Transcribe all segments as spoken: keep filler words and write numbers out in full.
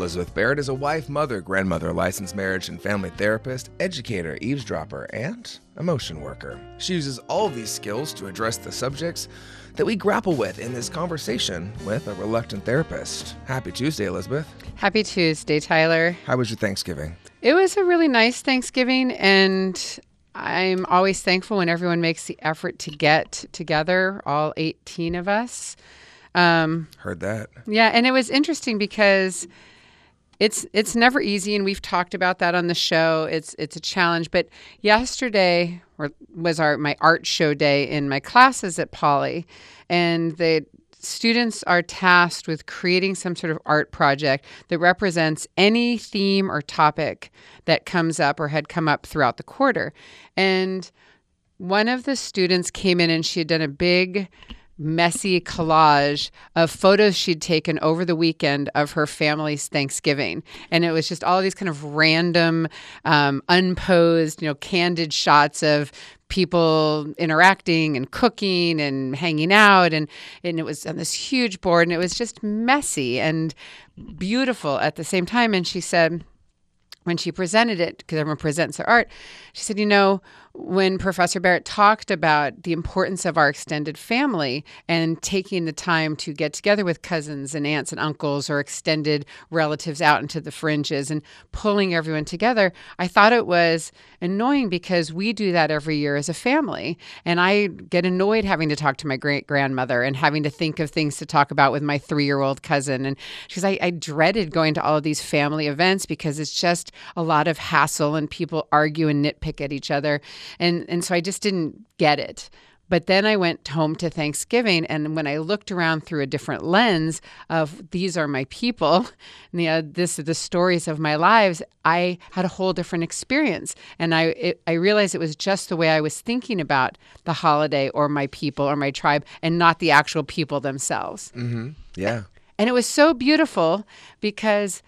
Elizabeth Barrett is a wife, mother, grandmother, licensed marriage and family therapist, educator, eavesdropper, and emotion worker. She uses all of these skills to address the subjects that we grapple with in this conversation with a reluctant therapist. Happy Tuesday, Elizabeth. Happy Tuesday, Tyler. How was your Thanksgiving? It was a really nice Thanksgiving, and I'm always thankful when everyone makes the effort to get together, all eighteen of us. Um, Heard that. Yeah, and it was interesting because it's it's never easy, and we've talked about that on the show. It's it's a challenge. But yesterday was our my art show day in my classes at Poly, and the students are tasked with creating some sort of art project that represents any theme or topic that comes up or had come up throughout the quarter. And one of the students came in and she had done a big messy collage of photos she'd taken over the weekend of her family's Thanksgiving. And it was just all of these kind of random, um, unposed, you know, candid shots of people interacting and cooking and hanging out. And, and it was on this huge board, and it was just messy and beautiful at the same time. And she said, when she presented it, because everyone presents their art, she said, you know, when Professor Barrett talked about the importance of our extended family and taking the time to get together with cousins and aunts and uncles or extended relatives out into the fringes and pulling everyone together, I thought it was annoying because we do that every year as a family. And I get annoyed having to talk to my great-grandmother and having to think of things to talk about with my three-year-old cousin. And she's I, I dreaded going to all of these family events because it's just a lot of hassle and people argue and nitpick at each other. And and so I just didn't get it. But then I went home to Thanksgiving, and when I looked around through a different lens of these are my people, and, you know, this are the stories of my lives, I had a whole different experience. And I it, I realized it was just the way I was thinking about the holiday or my people or my tribe and not the actual people themselves. Mm-hmm. Yeah. And it was so beautiful because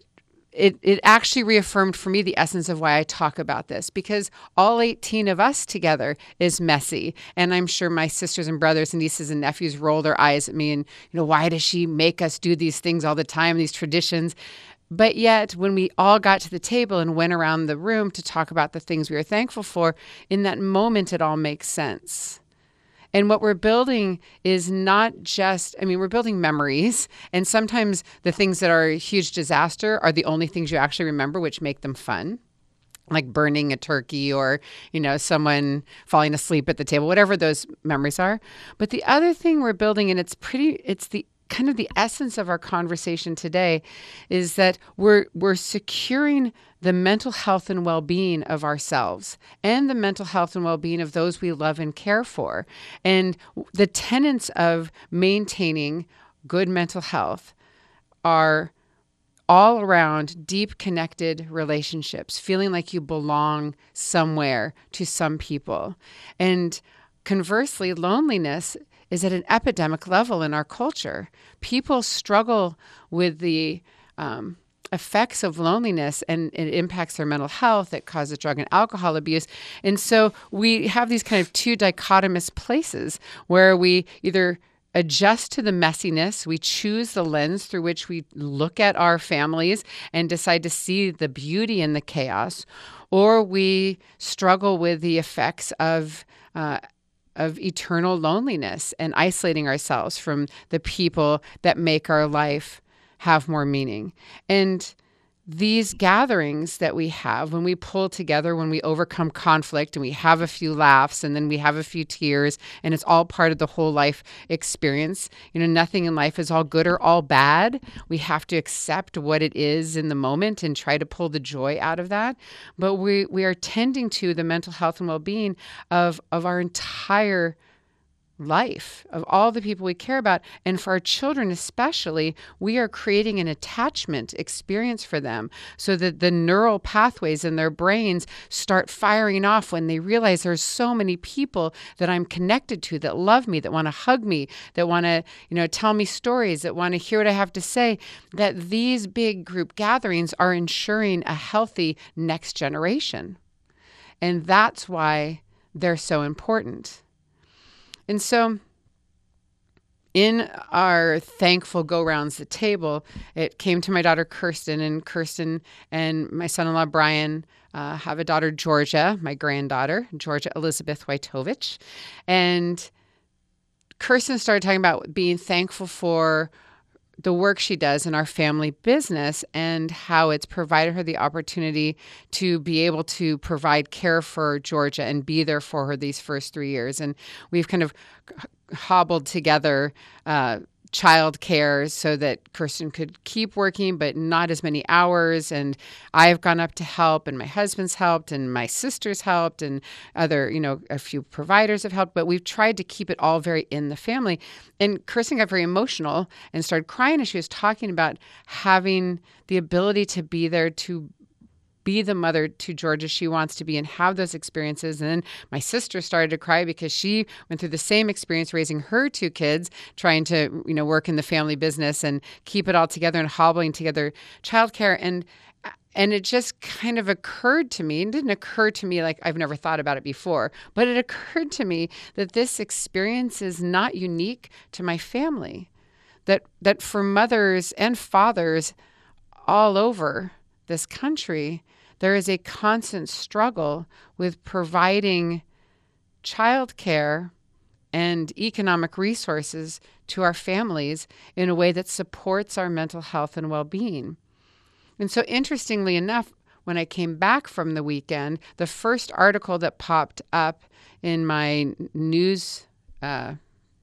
It it actually reaffirmed for me the essence of why I talk about this, because all eighteen of us together is messy. And I'm sure my sisters and brothers and nieces and nephews roll their eyes at me and, you know, why does she make us do these things all the time, these traditions? But yet, when we all got to the table and went around the room to talk about the things we were thankful for, in that moment, it all makes sense. And what we're building is not just, I mean, we're building memories. And sometimes the things that are a huge disaster are the only things you actually remember, which make them fun, like burning a turkey or, you know, someone falling asleep at the table, whatever those memories are. But the other thing we're building, and it's pretty, it's the kind of the essence of our conversation today, is that we're we're securing the mental health and well-being of ourselves and the mental health and well-being of those we love and care for. And the tenets of maintaining good mental health are all around deep connected relationships, feeling like you belong somewhere to some people. And conversely, loneliness is at an epidemic level in our culture. People struggle with the um, effects of loneliness, and it impacts their mental health. It causes drug and alcohol abuse. And so we have these kind of two dichotomous places where we either adjust to the messiness, we choose the lens through which we look at our families and decide to see the beauty in the chaos, or we struggle with the effects of uh, of eternal loneliness and isolating ourselves from the people that make our life have more meaning. And these gatherings that we have, when we pull together, when we overcome conflict and we have a few laughs and then we have a few tears, and it's all part of the whole life experience. You know, nothing in life is all good or all bad. We have to accept what it is in the moment and try to pull the joy out of that. But we we are tending to the mental health and well-being of, of our entire life, of all the people we care about. And for our children especially, we are creating an attachment experience for them so that the neural pathways in their brains start firing off when they realize there's so many people that I'm connected to, that love me, that want to hug me, that want to, you know, tell me stories, that want to hear what I have to say, that these big group gatherings are ensuring a healthy next generation. And that's why they're so important. And so in our thankful go-rounds the table, it came to my daughter, Kirsten, and Kirsten and my son-in-law, Brian, uh, have a daughter, Georgia, my granddaughter, Georgia Elizabeth Wojtowicz. And Kirsten started talking about being thankful for the work she does in our family business and how it's provided her the opportunity to be able to provide care for Georgia and be there for her these first three years. And we've kind of hobbled together uh, child care so that Kirsten could keep working, but not as many hours. And I've gone up to help, and my husband's helped, and my sister's helped, and other, you know, a few providers have helped, but we've tried to keep it all very in the family. And Kirsten got very emotional and started crying as she was talking about having the ability to be there to be the mother to Georgia she wants to be and have those experiences. And then my sister started to cry because she went through the same experience raising her two kids, trying to, you know, work in the family business and keep it all together and hobbling together childcare. And and it just kind of occurred to me, and didn't occur to me like I've never thought about it before, but it occurred to me that this experience is not unique to my family, that that for mothers and fathers all over this country, there is a constant struggle with providing childcare and economic resources to our families in a way that supports our mental health and well-being. And so interestingly enough, when I came back from the weekend, the first article that popped up in my news uh,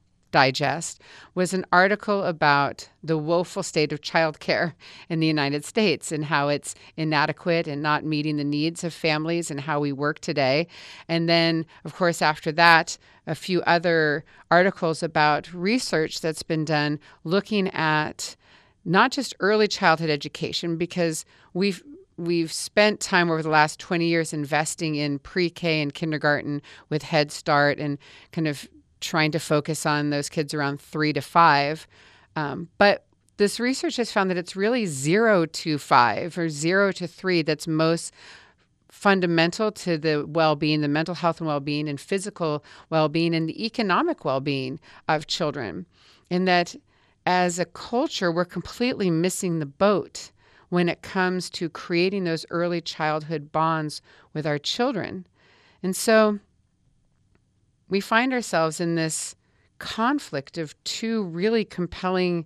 digest was an article about the woeful state of childcare in the United States and how it's inadequate and not meeting the needs of families and how we work today. And then, of course, after that, a few other articles about research that's been done looking at not just early childhood education, because we've We've spent time over the last twenty years investing in pre-K and kindergarten with Head Start and kind of trying to focus on those kids around three to five. Um, but this research has found that it's really zero to five or zero to three that's most fundamental to the well-being, the mental health and well-being and physical well-being and the economic well-being of children. And that as a culture, we're completely missing the boat when it comes to creating those early childhood bonds with our children. And so we find ourselves in this conflict of two really compelling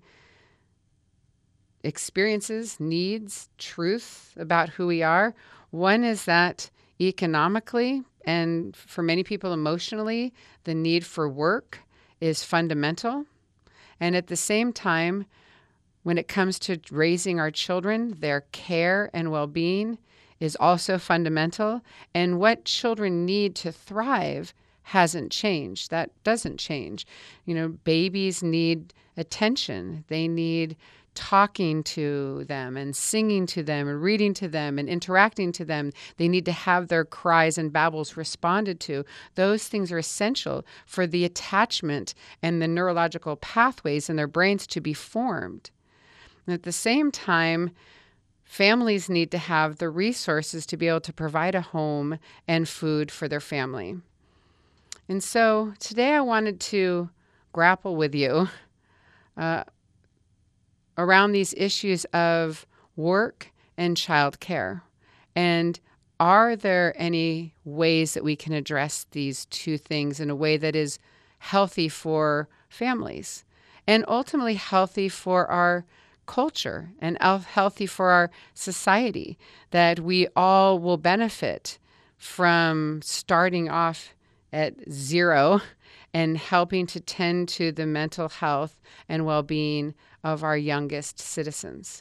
experiences, needs, truth about who we are. One is that economically and for many people emotionally, the need for work is fundamental. And at the same time, when it comes to raising our children, their care and well-being is also fundamental. And what children need to thrive hasn't changed. That doesn't change. You know, babies need attention. They need talking to them and singing to them and reading to them and interacting to them. They need to have their cries and babbles responded to. Those things are essential for the attachment and the neurological pathways in their brains to be formed. And at the same time, families need to have the resources to be able to provide a home and food for their family. And so today I wanted to grapple with you uh, around these issues of work and childcare. And are there any ways that we can address these two things in a way that is healthy for families and ultimately healthy for our culture and healthy for our society, that we all will benefit from starting off at zero and helping to tend to the mental health and well-being of our youngest citizens.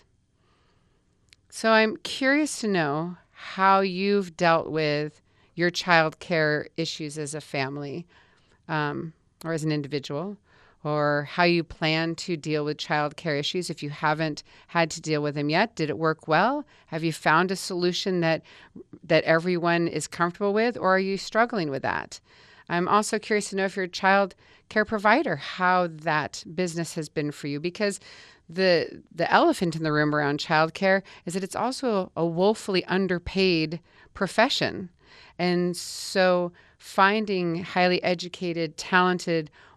So I'm curious to know how you've dealt with your child care issues as a family um, or as an individual, or how you plan to deal with child care issues if you haven't had to deal with them yet. Did it work well? Have you found a solution that that everyone is comfortable with, or are you struggling with that? I'm also curious to know if you're a child care provider, how that business has been for you, because the the elephant in the room around child care is that it's also a woefully underpaid profession. And so finding highly educated, talented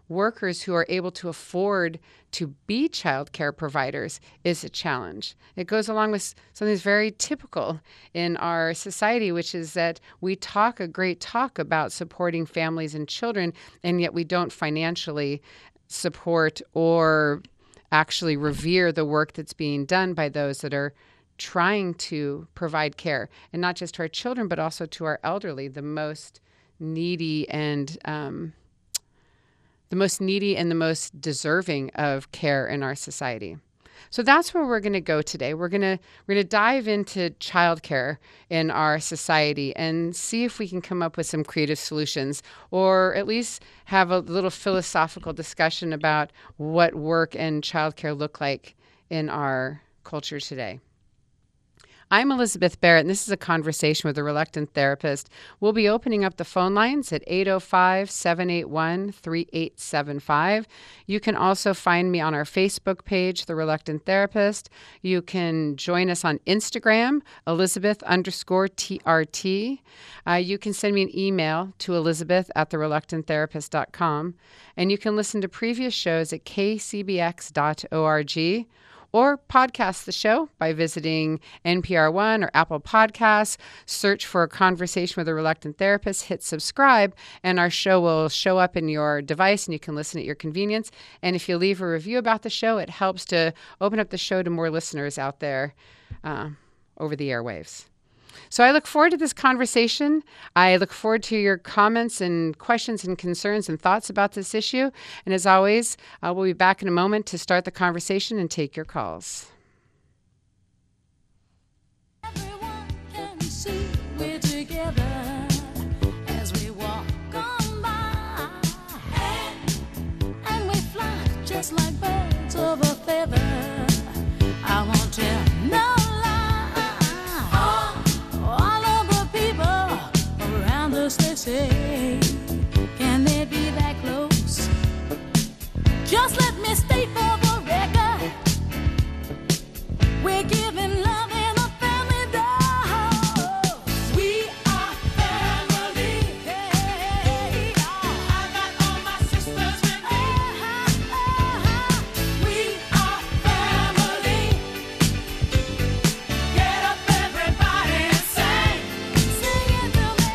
workers who are able to afford to be childcare providers is a challenge. It goes along with something that's very typical in our society, which is that we talk a great talk about supporting families and children, and yet we don't financially support or actually revere the work that's being done by those that are trying to provide care, and not just to our children, but also to our elderly, the most needy and um, the most needy and the most deserving of care in our society. So that's where we're going to go today. We're going to we're going to dive into childcare in our society and see if we can come up with some creative solutions, or at least have a little philosophical discussion about what work and childcare look like in our culture today. I'm Elizabeth Barrett, and this is a conversation with a reluctant therapist. We'll be opening up the phone lines at eight oh five, seven eight one, three eight seven five. You can also find me on our Facebook page, The Reluctant Therapist. You can join us on Instagram, Elizabeth underscore T R T. Uh, you can send me an email to elizabeth at the reluctant therapist dot com. And you can listen to previous shows at k c b x dot org. Or podcast the show by visiting N P R One or Apple Podcasts. Search for A Conversation with a Reluctant Therapist, hit subscribe, and our show will show up in your device and you can listen at your convenience. And if you leave a review about the show, it helps to open up the show to more listeners out there uh, over the airwaves. So I look forward to this conversation. I look forward to your comments and questions and concerns and thoughts about this issue. And as always, uh, we'll be back in a moment to start the conversation and take your calls. Everyone can see we're together as we walk on by, and, and we fly just like birds of a feather. I won't tell no they say, can they be that close? Just let me state for the record, we're giving love in a family dose. We are family. Hey, I got all my sisters with me. We are family. Get up, everybody, and sing. Sing it to me.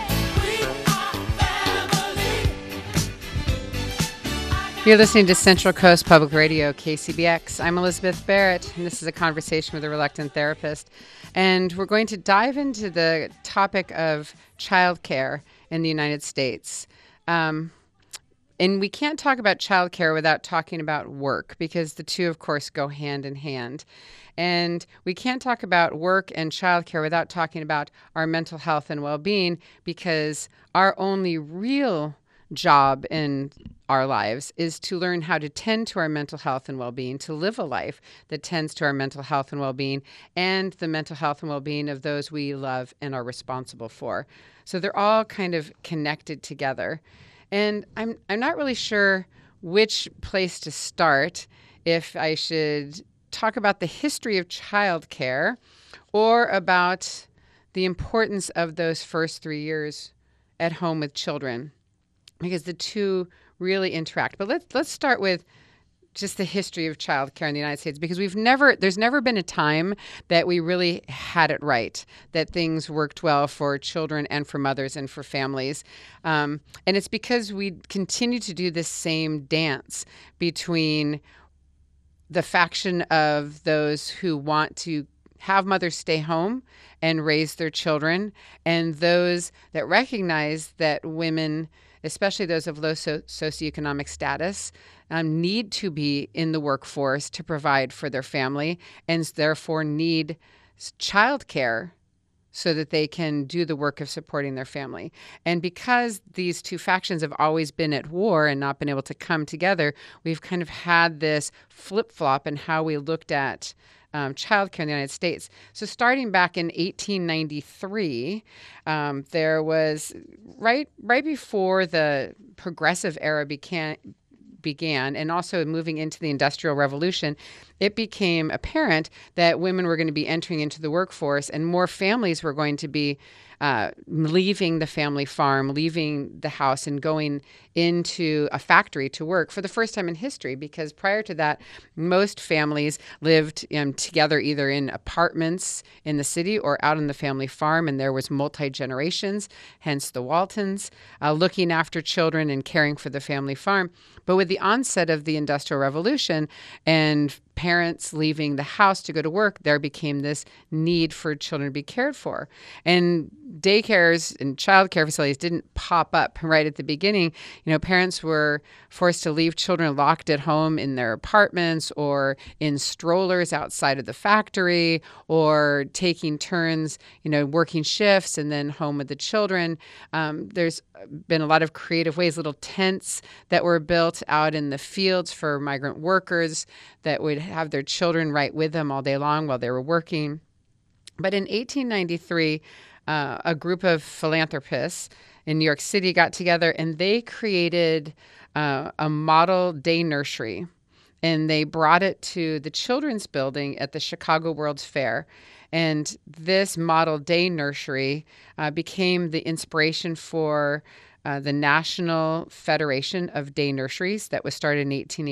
You're listening to Central Coast Public Radio, K C B X. I'm Elizabeth Barrett, and this is A Conversation with a Reluctant Therapist. And we're going to dive into the topic of childcare in the United States. Um, and we can't talk about childcare without talking about work, because the two, of course, go hand in hand. And we can't talk about work and childcare without talking about our mental health and well-being, because our only real job in our lives is to learn how to tend to our mental health and well-being, to live a life that tends to our mental health and well-being and the mental health and well-being of those we love and are responsible for. So they're all kind of connected together. And I'm I'm not really sure which place to start, if I should talk about the history of childcare or about the importance of those first three years at home with children, because the two really interact. But let's let's start with just the history of childcare in the United States, because we've never, there's never been a time that we really had it right, that things worked well for children and for mothers and for families. Um, and it's because we continue to do this same dance between the faction of those who want to have mothers stay home and raise their children, and those that recognize that women, especially those of low so- socioeconomic status, um, need to be in the workforce to provide for their family, and therefore need childcare so that they can do the work of supporting their family. And because these two factions have always been at war and not been able to come together, we've kind of had this flip-flop in how we looked at Um, childcare in the United States. So starting back in eighteen ninety-three, um, there was right right before the progressive era began, began, and also moving into the Industrial Revolution, it became apparent that women were going to be entering into the workforce and more families were going to be uh, leaving the family farm, leaving the house and going into a factory to work for the first time in history, because prior to that, most families lived um, together either in apartments in the city or out on the family farm, and there was multi-generations, hence the Waltons, uh, looking after children and caring for the family farm. But with the onset of the Industrial Revolution and parents leaving the house to go to work, there became this need for children to be cared for. And daycares and childcare facilities didn't pop up right at the beginning. You know, parents were forced to leave children locked at home in their apartments or in strollers outside of the factory, or taking turns, you know, working shifts and then home with the children. Um, there's been a lot of creative ways, little tents that were built out in the fields for migrant workers that would have their children right with them all day long while they were working. But in eighteen ninety-three, uh, a group of philanthropists in New York City got together and they created uh, a model day nursery. And they brought it to the Children's Building at the Chicago World's Fair. And this model day nursery uh, became the inspiration for uh, the National Federation of Day Nurseries that was started in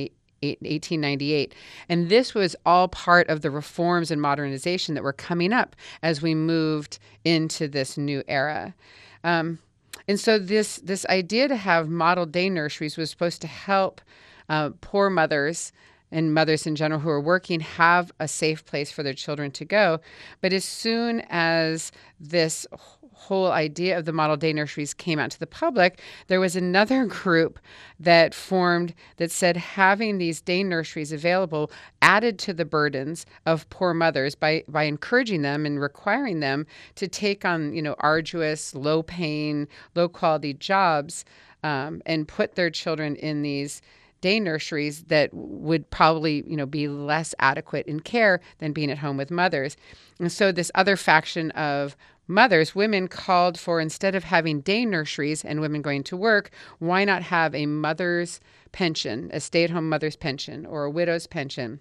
eighteen ninety-eight. And this was all part of the reforms and modernization that were coming up as we moved into this new era. Um, and so this, this idea to have model day nurseries was supposed to help uh, poor mothers and mothers in general who are working have a safe place for their children to go. But as soon as this whole idea of the model day nurseries came out to the public, there was another group that formed that said having these day nurseries available added to the burdens of poor mothers by, by encouraging them and requiring them to take on, you know, arduous, low-paying, low-quality jobs um, and put their children in these day nurseries that would probably, you know, be less adequate in care than being at home with mothers. And so this other faction of mothers, women called for, instead of having day nurseries and women going to work, why not have a mother's pension, a stay-at-home mother's pension or a widow's pension?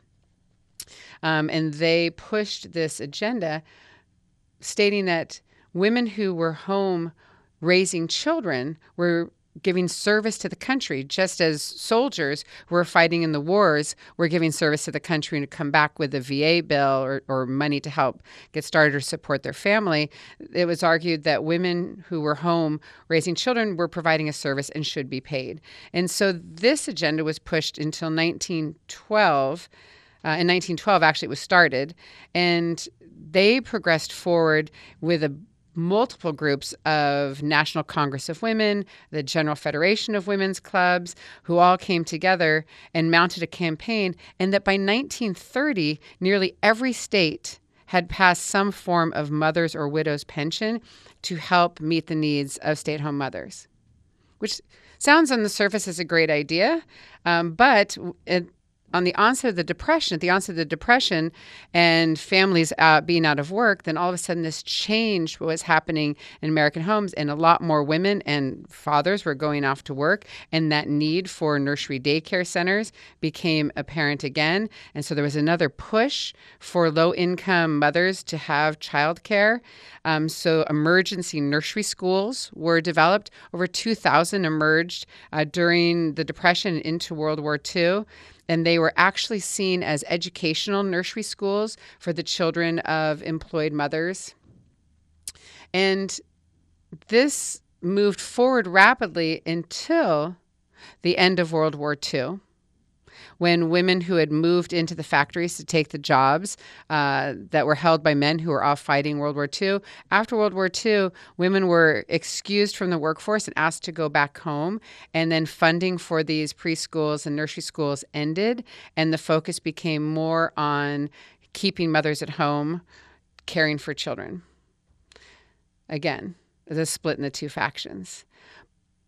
Um, and they pushed this agenda stating that women who were home raising children were giving service to the country, just as soldiers who were fighting in the wars were giving service to the country and to come back with a V A bill or, or money to help get started or support their family. It was argued that women who were home raising children were providing a service and should be paid. And so this agenda was pushed until nineteen twelve. Uh, in nineteen twelve, actually, it was started. And they progressed forward with a multiple groups of National Congress of Women, the General Federation of Women's Clubs, who all came together and mounted a campaign, and that by nineteen thirty, nearly every state had passed some form of mother's or widow's pension to help meet the needs of stay-at-home mothers, which sounds on the surface as a great idea, um, but it, on the onset of the Depression, at the onset of the Depression and families uh, being out of work, then all of a sudden this change was happening in American homes, and a lot more women and fathers were going off to work, and that need for nursery daycare centers became apparent again. And so there was another push for low-income mothers to have childcare. Um, so emergency nursery schools were developed. Over two thousand emerged uh, during the Depression and into World War Two. And they were actually seen as educational nursery schools for the children of employed mothers. And this moved forward rapidly until the end of World War Two, when women who had moved into the factories to take the jobs uh, that were held by men who were off fighting World War Two. After World War Two, women were excused from the workforce and asked to go back home. And then funding for these preschools and nursery schools ended. And the focus became more on keeping mothers at home, caring for children. Again, the split in the two factions.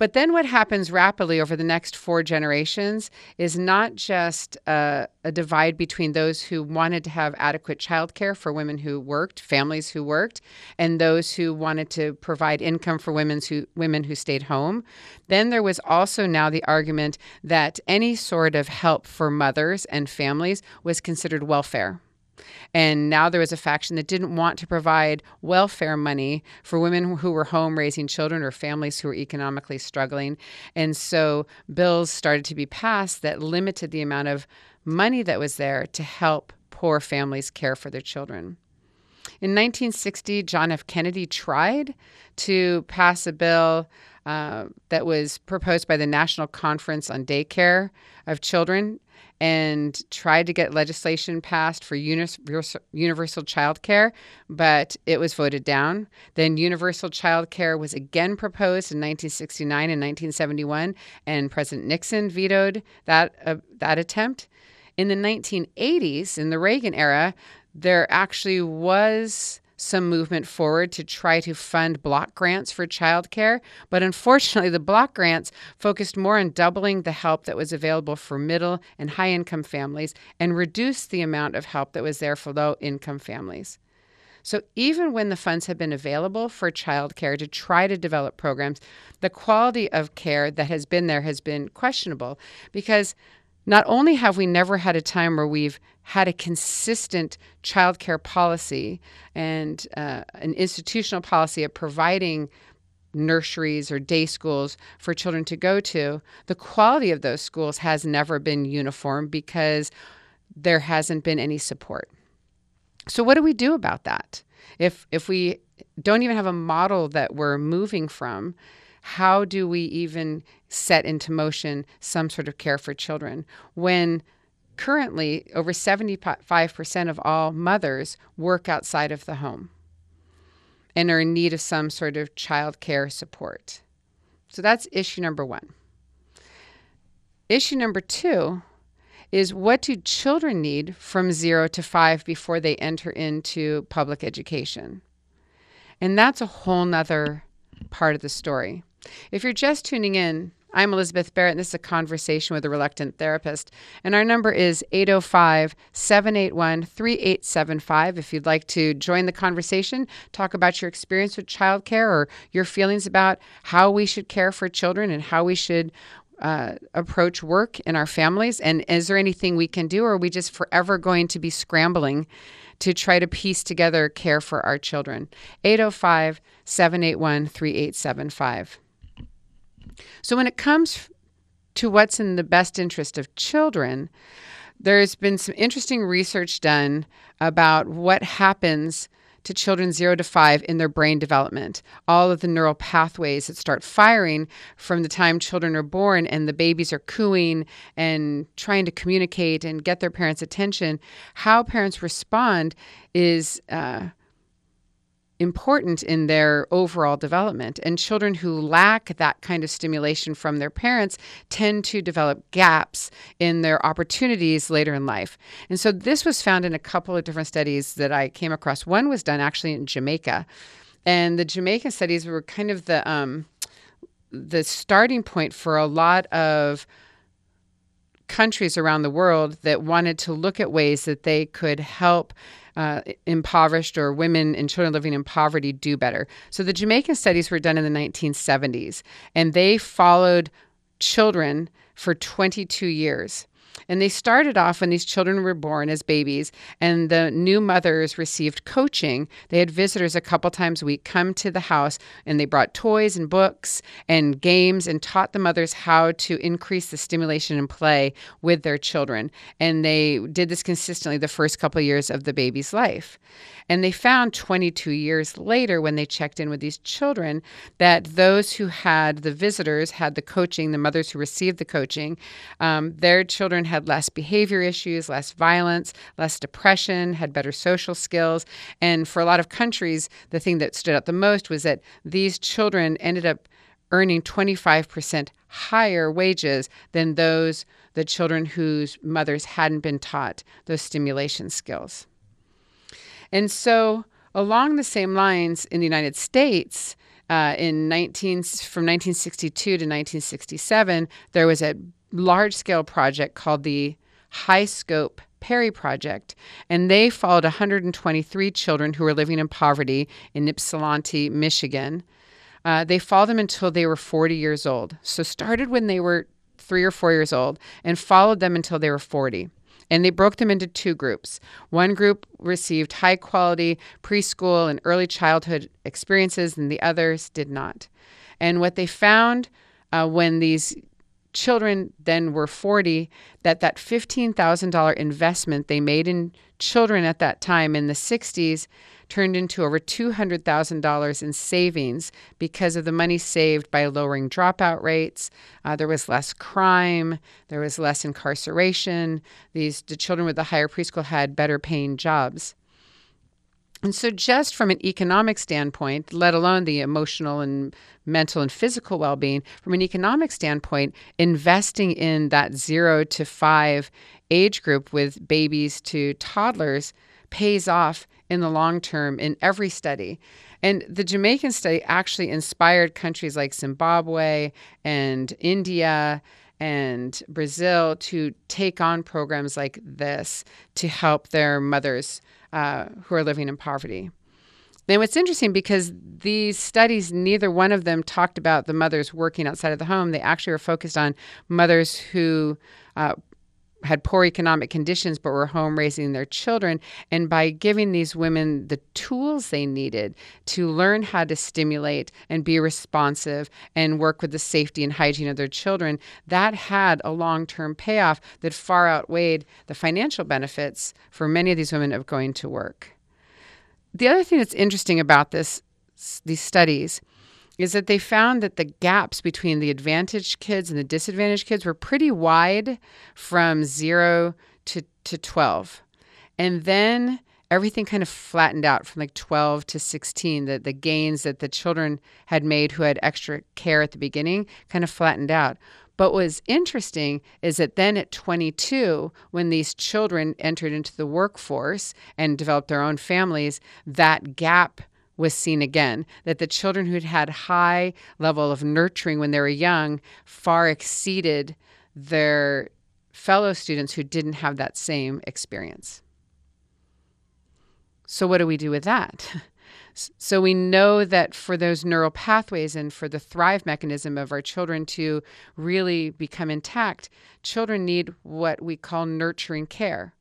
But then what happens rapidly over the next four generations is not just a, a divide between those who wanted to have adequate childcare for women who worked, families who worked, and those who wanted to provide income for women who, women who stayed home. Then there was also now the argument that any sort of help for mothers and families was considered welfare. And now there was a faction that didn't want to provide welfare money for women who were home raising children or families who were economically struggling. And so bills started to be passed that limited the amount of money that was there to help poor families care for their children. In nineteen sixty, John F. Kennedy tried to pass a bill uh, that was proposed by the National Conference on Daycare of Children, and tried to get legislation passed for universal, universal child care, but it was voted down. Then universal child care was again proposed in nineteen sixty-nine and nineteen seventy-one, and President Nixon vetoed that, uh, that attempt. In the nineteen eighties, in the Reagan era, there actually was some movement forward to try to fund block grants for childcare. But unfortunately, the block grants focused more on doubling the help that was available for middle and high-income families and reduced the amount of help that was there for low-income families. So even when the funds have been available for childcare to try to develop programs, the quality of care that has been there has been questionable, because not only have we never had a time where we've had a consistent childcare policy and uh, an institutional policy of providing nurseries or day schools for children to go to, the quality of those schools has never been uniform because there hasn't been any support. So what do we do about that? If if we don't even have a model that we're moving from, how do we even set into motion some sort of care for children when currently over seventy-five percent of all mothers work outside of the home and are in need of some sort of child care support? So that's issue number one. Issue number two is, what do children need from zero to five before they enter into public education? And that's a whole nother part of the story. If you're just tuning in, I'm Elizabeth Barrett, and this is a conversation with a reluctant therapist. And our number is eight oh five, seven eight one, three eight seven five. If you'd like to join the conversation, talk about your experience with childcare or your feelings about how we should care for children and how we should uh, approach work in our families. And is there anything we can do, or are we just forever going to be scrambling to try to piece together care for our children? eight oh five, seven eight one, three eight seven five. So when it comes to what's in the best interest of children, there's been some interesting research done about what happens to children zero to five in their brain development. All of the neural pathways that start firing from the time children are born and the babies are cooing and trying to communicate and get their parents' attention. How parents respond is uh, important in their overall development. And children who lack that kind of stimulation from their parents tend to develop gaps in their opportunities later in life. And so this was found in a couple of different studies that I came across. One was done actually in Jamaica. And the Jamaican studies were kind of the um, the starting point for a lot of countries around the world that wanted to look at ways that they could help uh, impoverished or women and children living in poverty do better. So the Jamaican studies were done in the nineteen seventies, and they followed children for twenty-two years. And they started off when these children were born as babies, and the new mothers received coaching. They had visitors a couple times a week come to the house, and they brought toys and books and games and taught the mothers how to increase the stimulation and play with their children. And they did this consistently the first couple of years of the baby's life. And they found twenty-two years later, when they checked in with these children, that those who had the visitors, had the coaching, the mothers who received the coaching, um, their children had less behavior issues, less violence, less depression, had better social skills. And for a lot of countries, the thing that stood out the most was that these children ended up earning twenty-five percent higher wages than those, the children whose mothers hadn't been taught those stimulation skills. And so along the same lines in the United States, Uh, in nineteen from nineteen sixty-two to nineteen sixty-seven, there was a large-scale project called the High Scope Perry Project, and they followed one hundred twenty-three children who were living in poverty in Ypsilanti, Michigan. Uh, they followed them until they were forty years old. So started when they were three or four years old and followed them until they were forty. And they broke them into two groups. One group received high-quality preschool and early childhood experiences, and the others did not. And what they found uh, when these children then were forty, that that fifteen thousand dollars investment they made in children at that time in the sixties turned into over two hundred thousand dollars in savings because of the money saved by lowering dropout rates. Uh, there was less crime. There was less incarceration. These the children with the higher preschool had better paying jobs. And so just from an economic standpoint, let alone the emotional and mental and physical well-being, from an economic standpoint, investing in that zero to five age group with babies to toddlers pays off in the long term in every study. And the Jamaican study actually inspired countries like Zimbabwe and India and Brazil to take on programs like this to help their mothers uh, who are living in poverty. And what's interesting, because these studies, neither one of them talked about the mothers working outside of the home. They actually were focused on mothers who uh, had poor economic conditions but were home raising their children. And by giving these women the tools they needed to learn how to stimulate and be responsive and work with the safety and hygiene of their children, that had a long-term payoff that far outweighed the financial benefits for many of these women of going to work. The other thing that's interesting about this, these studies, is that they found that the gaps between the advantaged kids and the disadvantaged kids were pretty wide from zero to, to twelve. And then everything kind of flattened out from like twelve to sixteen. The, the gains that the children had made who had extra care at the beginning kind of flattened out. But what was interesting is that then at twenty-two, when these children entered into the workforce and developed their own families, that gap was seen again, that the children who'd had high level of nurturing when they were young far exceeded their fellow students who didn't have that same experience. So what do we do with that? So we know that for those neural pathways and for the thrive mechanism of our children to really become intact, children need what we call nurturing care.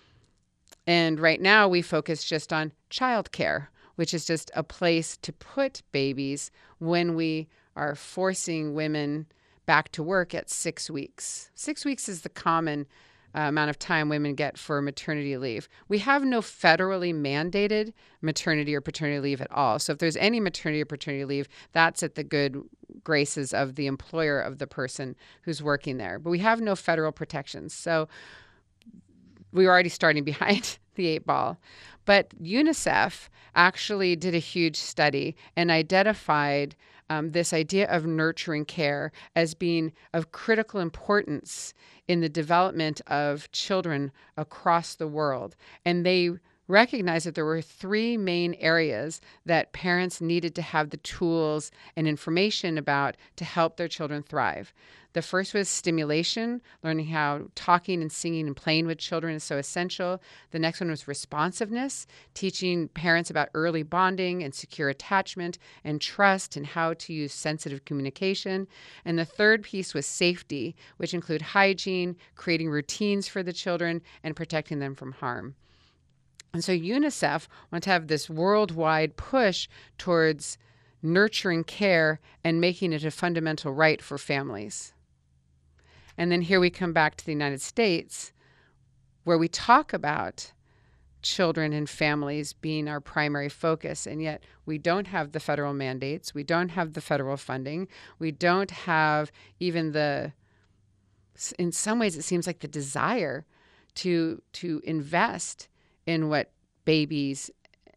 And right now we focus just on child care, which is just a place to put babies when we are forcing women back to work at six weeks. Six weeks is the common uh, amount of time women get for maternity leave. We have no federally mandated maternity or paternity leave at all. So if there's any maternity or paternity leave, that's at the good graces of the employer of the person who's working there. But we have no federal protections. So we were already starting behind the eight ball. But UNICEF actually did a huge study and identified um, this idea of nurturing care as being of critical importance in the development of children across the world. And they recognized that there were three main areas that parents needed to have the tools and information about to help their children thrive. The first was stimulation, learning how talking and singing and playing with children is so essential. The next one was responsiveness, teaching parents about early bonding and secure attachment and trust and how to use sensitive communication. And the third piece was safety, which include hygiene, creating routines for the children, and protecting them from harm. And so UNICEF wanted to have this worldwide push towards nurturing care and making it a fundamental right for families. And then here we come back to the United States, where we talk about children and families being our primary focus, and yet we don't have the federal mandates, we don't have the federal funding, we don't have even the, in some ways it seems like the desire to to invest in what babies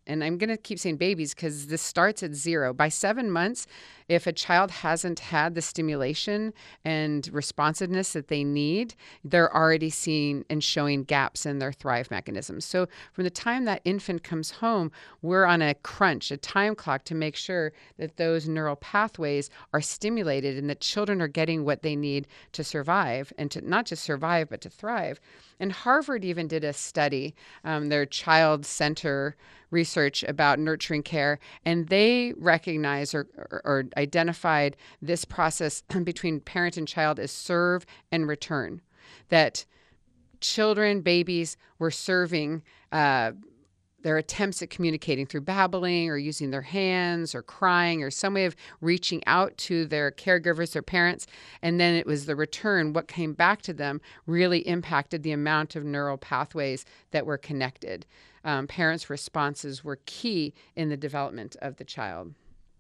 and I'm going to keep saying babies because this starts at zero. By seven months, if a child hasn't had the stimulation and responsiveness that they need, they're already seeing and showing gaps in their thrive mechanisms. So from the time that infant comes home, we're on a crunch, a time clock to make sure that those neural pathways are stimulated and that children are getting what they need to survive, and to not just survive, but to thrive. And Harvard even did a study, um, their child center research about nurturing care, and they recognized or, or, or identified this process between parent and child as serve and return. That children, babies, were serving uh, their attempts at communicating through babbling or using their hands or crying or some way of reaching out to their caregivers, their parents. And then it was the return, what came back to them, really impacted the amount of neural pathways that were connected. Um, parents' responses were key in the development of the child.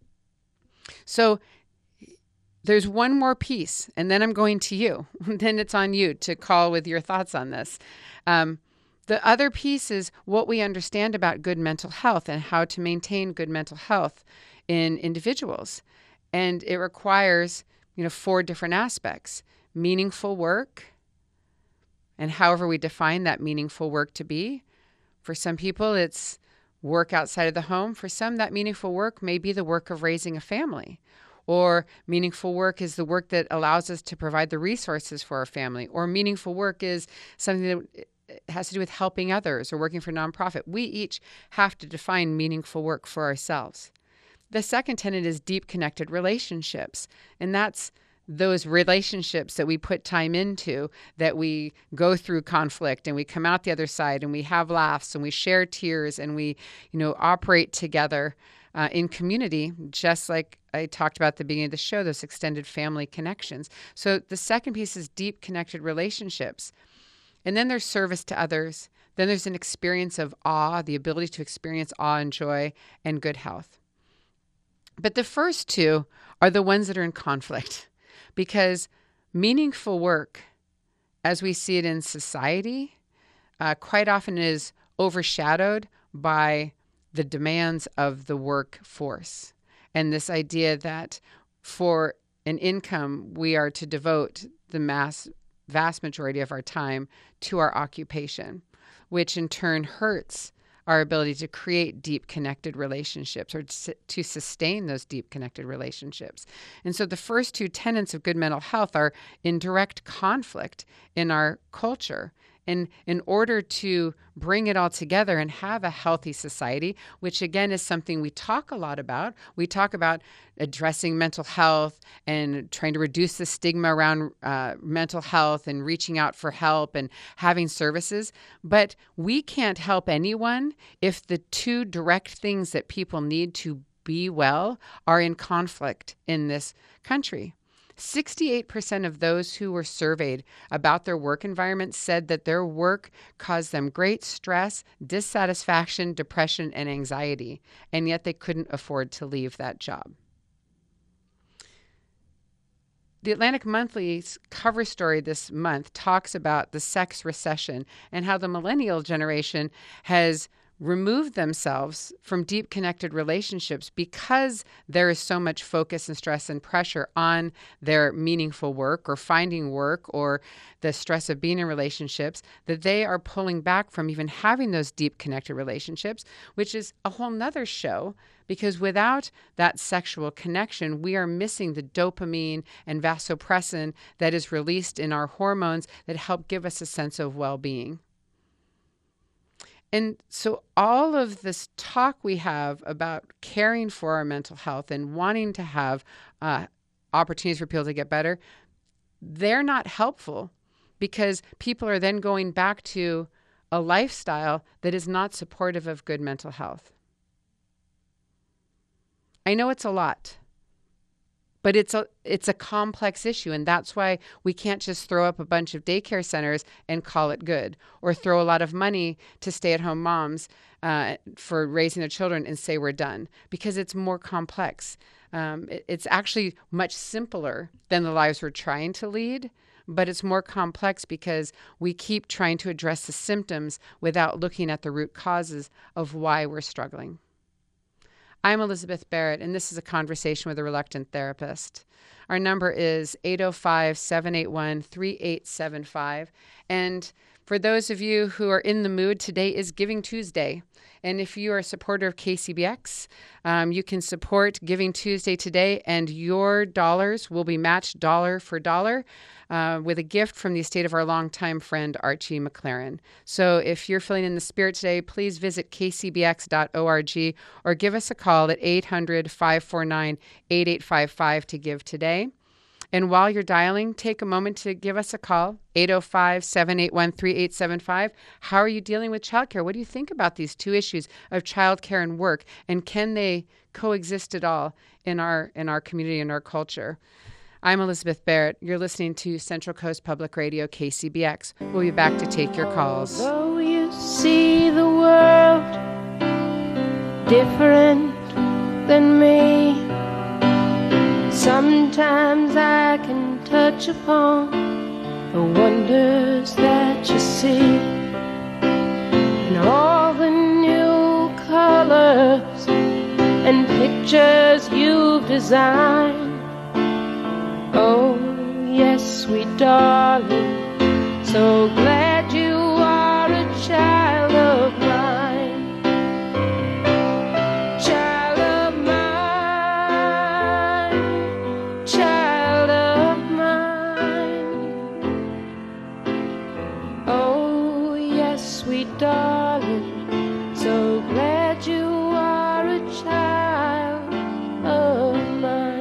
So there's one more piece, and then I'm going to you. Then it's on you to call with your thoughts on this. Um, The other piece is what we understand about good mental health and how to maintain good mental health in individuals. And it requires, you know, four different aspects: meaningful work, and however we define that meaningful work to be. For some people, it's work outside of the home. For some, that meaningful work may be the work of raising a family. Or meaningful work is the work that allows us to provide the resources for our family. Or meaningful work is something that has to do with helping others or working for a nonprofit. We each have to define meaningful work for ourselves. The second tenet is deep connected relationships. And that's those relationships that we put time into, that we go through conflict and we come out the other side and we have laughs and we share tears and we, you know, operate together uh, in community, just like I talked about at the beginning of the show, those extended family connections. So the second piece is deep connected relationships. And then there's service to others. Then there's an experience of awe, the ability to experience awe and joy and good health. But the first two are the ones that are in conflict, because meaningful work, as we see it in society, uh, quite often is overshadowed by the demands of the workforce. And this idea that for an income, we are to devote the mass vast majority of our time to our occupation, which in turn hurts our ability to create deep connected relationships or to sustain those deep connected relationships. And so the first two tenets of good mental health are in direct conflict in our culture. And in order to bring it all together and have a healthy society, which again is something we talk a lot about, we talk about addressing mental health and trying to reduce the stigma around uh, mental health and reaching out for help and having services. But we can't help anyone if the two direct things that people need to be well are in conflict in this country. sixty-eight percent of those who were surveyed about their work environment said that their work caused them great stress, dissatisfaction, depression, and anxiety, and yet they couldn't afford to leave that job. The Atlantic Monthly's cover story this month talks about the sex recession and how the millennial generation has removed themselves from deep connected relationships because there is so much focus and stress and pressure on their meaningful work or finding work or the stress of being in relationships, that they are pulling back from even having those deep connected relationships, which is a whole nother show, because without that sexual connection, we are missing the dopamine and vasopressin that is released in our hormones that help give us a sense of well-being. And so all of this talk we have about caring for our mental health and wanting to have uh, opportunities for people to get better, they're not helpful because people are then going back to a lifestyle that is not supportive of good mental health. I know it's a lot, but it's a it's a complex issue, and that's why we can't just throw up a bunch of daycare centers and call it good, or throw a lot of money to stay-at-home moms uh, for raising their children and say we're done, because it's more complex. Um, it, it's actually much simpler than the lives we're trying to lead, but it's more complex because we keep trying to address the symptoms without looking at the root causes of why we're struggling. I'm Elizabeth Barrett, and this is a conversation with a reluctant therapist. Our number is eight oh five, seven eight one, three eight seven five. And for those of you who are in the mood, today is Giving Tuesday. And if you are a supporter of K C B X, um, you can support Giving Tuesday today, and your dollars will be matched dollar for dollar uh, with a gift from the estate of our longtime friend, Archie McLaren. So if you're feeling in the spirit today, please visit k c b x dot org or give us a call at eight hundred, five four nine, eight eight five five to give today. And while you're dialing, take a moment to give us a call, eight oh five, seven eight one, three eight seven five. How are you dealing with childcare? What do you think about these two issues of childcare and work? And can they coexist at all in our in our community and our culture? I'm Elizabeth Barrett. You're listening to Central Coast Public Radio, K C B X. We'll be back to take your calls. Although you see the world different than me, sometimes I can touch upon the wonders that you see, and all the new colors and pictures you've designed. Oh, yes, sweet darling, so glad you are a child of mine. Child of mine, child of mine. Oh, yes, sweet darling, so glad you are a child of mine.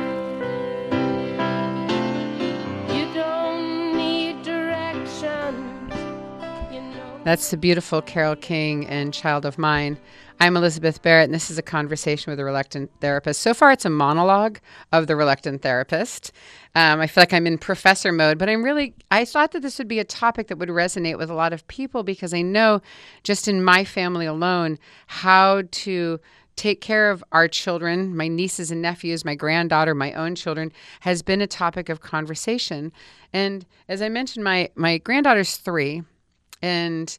You don't need directions, you know. That's the beautiful Carole King and Child of Mine. I'm Elizabeth Barrett, and this is a conversation with a reluctant therapist. So far, it's a monologue of the reluctant therapist. Um, I feel like I'm in professor mode, but I'm really, I thought that this would be a topic that would resonate with a lot of people because I know just in my family alone how to take care of our children, my nieces and nephews, my granddaughter, my own children, has been a topic of conversation. And as I mentioned, my, my granddaughter's three, and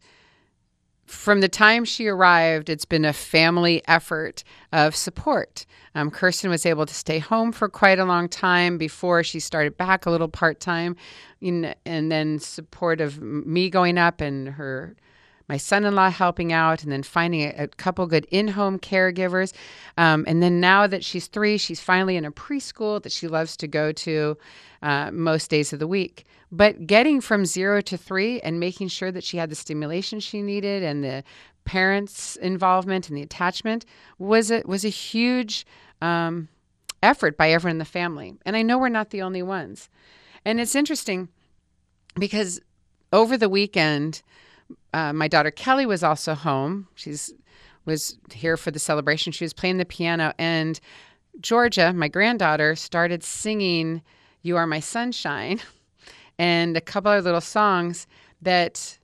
from the time she arrived, it's been a family effort of support. Um, Kirsten was able to stay home for quite a long time before she started back a little part-time, in, and then support of me going up and her, my son-in-law helping out, and then finding a, a couple good in-home caregivers. Um, and then now that she's three, she's finally in a preschool that she loves to go to uh, most days of the week. But getting from zero to three and making sure that she had the stimulation she needed and the parents' involvement and the attachment was a, was a huge um, effort by everyone in the family. And I know we're not the only ones. And it's interesting because over the weekend, uh, my daughter Kelly was also home. She's was here for the celebration. She was playing the piano, and Georgia, my granddaughter, started singing "You Are My Sunshine" and a couple of little songs that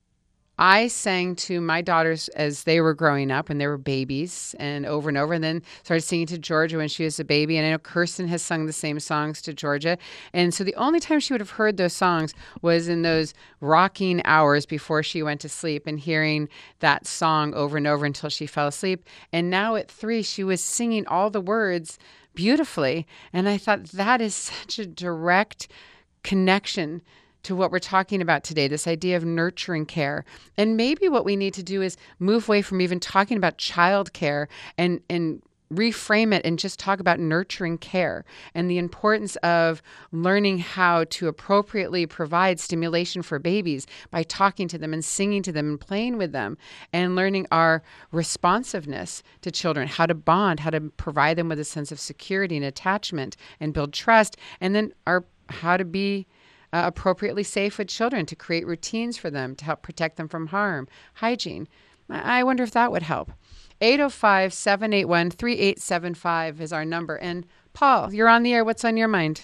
I sang to my daughters as they were growing up and they were babies, and over and over, and then started singing to Georgia when she was a baby. And I know Kirsten has sung the same songs to Georgia. And so the only time she would have heard those songs was in those rocking hours before she went to sleep, and hearing that song over and over until she fell asleep. And now at three, she was singing all the words beautifully. And I thought that is such a direct connection to what we're talking about today, this idea of nurturing care. And maybe what we need to do is move away from even talking about child care and, and reframe it and just talk about nurturing care and the importance of learning how to appropriately provide stimulation for babies by talking to them and singing to them and playing with them, and learning our responsiveness to children, how to bond, how to provide them with a sense of security and attachment and build trust, and then our how to be Uh, appropriately safe with children, to create routines for them, to help protect them from harm, hygiene. I wonder if that would help. eight oh five, seven eight one, three eight seven five is our number. And Paul, you're on the air. What's on your mind?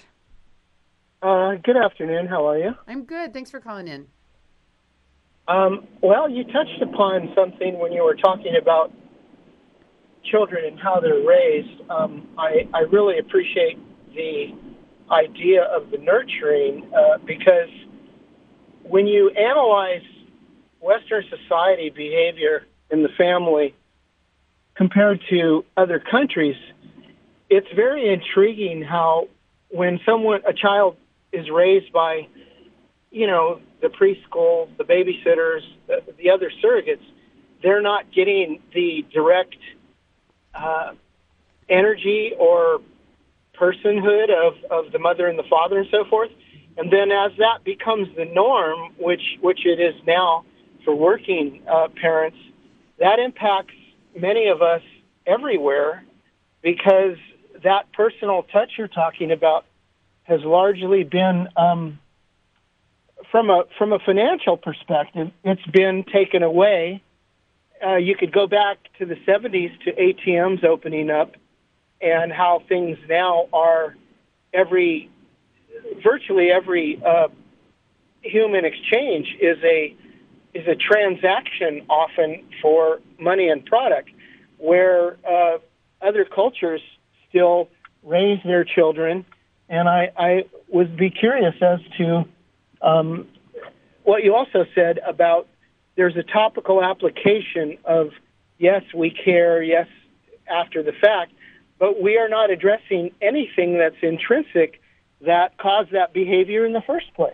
Uh, good afternoon. How are you? I'm good. Thanks for calling in. Um, well, you touched upon something when you were talking about children and how they're raised. Um, I, I really appreciate the idea of the nurturing uh, because when you analyze Western society behavior in the family compared to other countries, it's very intriguing how when someone, a child is raised by, you know, the preschool, the babysitters, the, the other surrogates, they're not getting the direct uh, energy or personhood of, of the mother and the father and so forth. And then as that becomes the norm, which, which it is now for working uh, parents, that impacts many of us everywhere because that personal touch you're talking about has largely been, um, from a from a financial perspective, it's been taken away. Uh, you could go back to the seventies to A T Ms opening up and how things now are every, virtually every uh, human exchange is a is a transaction often for money and product, where uh, other cultures still raise their children. And I, I would be curious as to um, what you also said about there's a topical application of, yes, we care, yes, after the fact, but we are not addressing anything that's intrinsic that caused that behavior in the first place.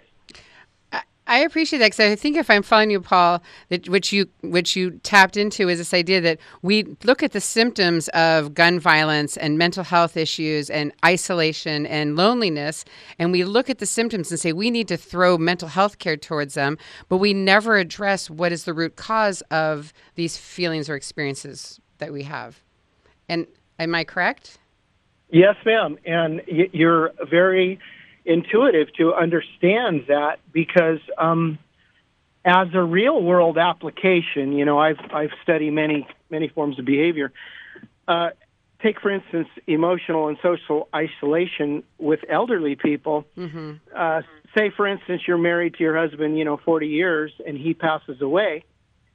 I appreciate that because I think if I'm following you, Paul, that which you which you tapped into is this idea that we look at the symptoms of gun violence and mental health issues and isolation and loneliness, and we look at the symptoms and say we need to throw mental health care towards them, but we never address what is the root cause of these feelings or experiences that we have. And am I correct? Yes, ma'am. And you're very intuitive to understand that because um, as a real world application, you know, I've I've studied many many forms of behavior. Uh, take for instance emotional and social isolation with elderly people. Mm-hmm. Uh, say for instance you're married to your husband, you know, forty years, and he passes away.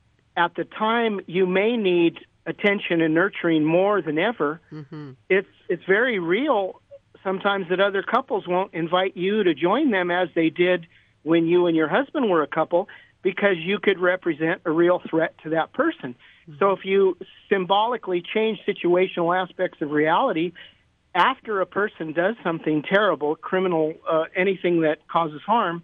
At the time, you may need attention and nurturing more than ever. Mm-hmm. It's it's very real. Sometimes that other couples won't invite you to join them as they did when you and your husband were a couple because you could represent a real threat to that person. Mm-hmm. So if you symbolically change situational aspects of reality, after a person does something terrible, criminal, uh, anything that causes harm,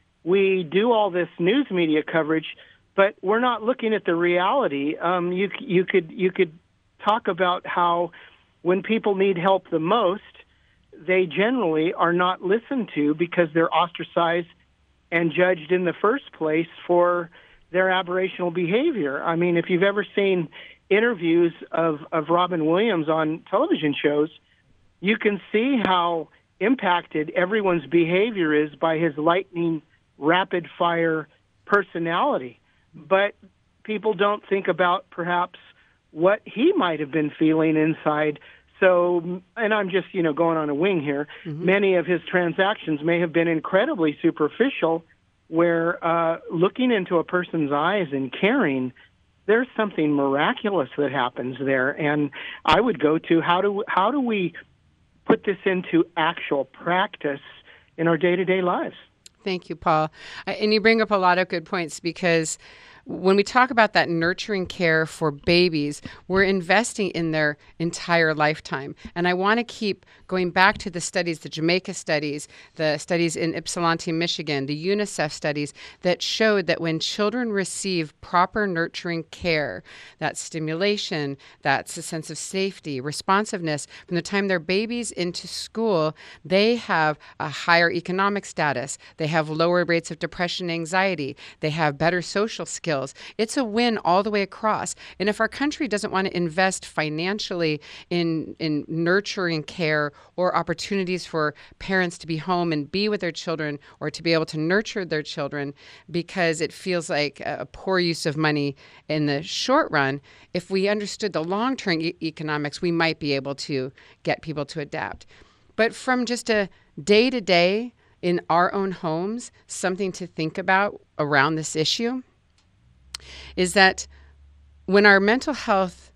we do all this news media coverage, but we're not looking at the reality. Um, you, you could you could talk about how when people need help the most, they generally are not listened to because they're ostracized and judged in the first place for their aberrational behavior. I mean, if you've ever seen interviews of, of Robin Williams on television shows, you can see how impacted everyone's behavior is by his lightning, rapid-fire personality. But people don't think about perhaps what he might have been feeling inside. So, and I'm just, you know, going on a wing here, mm-hmm. Many of his transactions may have been incredibly superficial, where uh, looking into a person's eyes and caring, there's something miraculous that happens there. And I would go to how do how do we put this into actual practice in our day-to-day lives? Thank you, Paul. And you bring up a lot of good points because when we talk about that nurturing care for babies, we're investing in their entire lifetime. And I want to keep going back to the studies, the Jamaica studies, the studies in Ypsilanti, Michigan, the UNICEF studies that showed that when children receive proper nurturing care, that stimulation, that's a sense of safety, responsiveness, from the time they're babies into school, they have a higher economic status. They have lower rates of depression and anxiety. They have better social skills. It's a win all the way across. And if our country doesn't want to invest financially in, in nurturing care or opportunities for parents to be home and be with their children or to be able to nurture their children because it feels like a poor use of money in the short run, if we understood the long-term e- economics, we might be able to get people to adapt. But from just a day-to-day in our own homes, something to think about around this issue is that when our mental health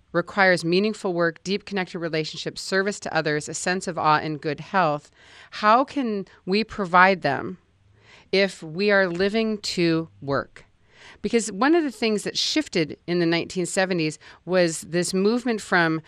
requires meaningful work, deep connected relationships, service to others, a sense of awe, and good health. How can we provide them if we are living to work? Because one of the things that shifted in the nineteen seventies was this movement from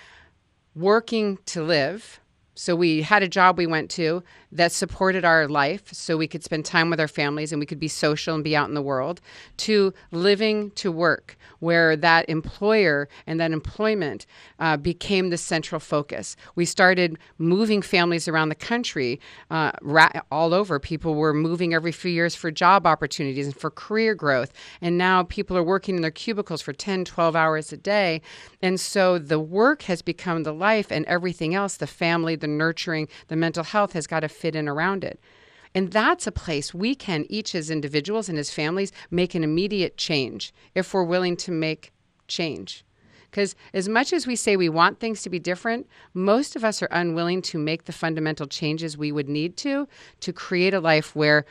working to live. So we had a job we went to that supported our life so we could spend time with our families and we could be social and be out in the world, to living to work, where that employer and that employment uh, became the central focus. We started moving families around the country uh, ra- all over. People were moving every few years for job opportunities and for career growth. And now people are working in their cubicles for ten, twelve hours a day. And so the work has become the life, and everything else, the family, the nurturing, the mental health, has got to fit in around it. And that's a place we can, each as individuals and as families, make an immediate change if we're willing to make change. Because as much as we say we want things to be different, most of us are unwilling to make the fundamental changes we would need to, to create a life where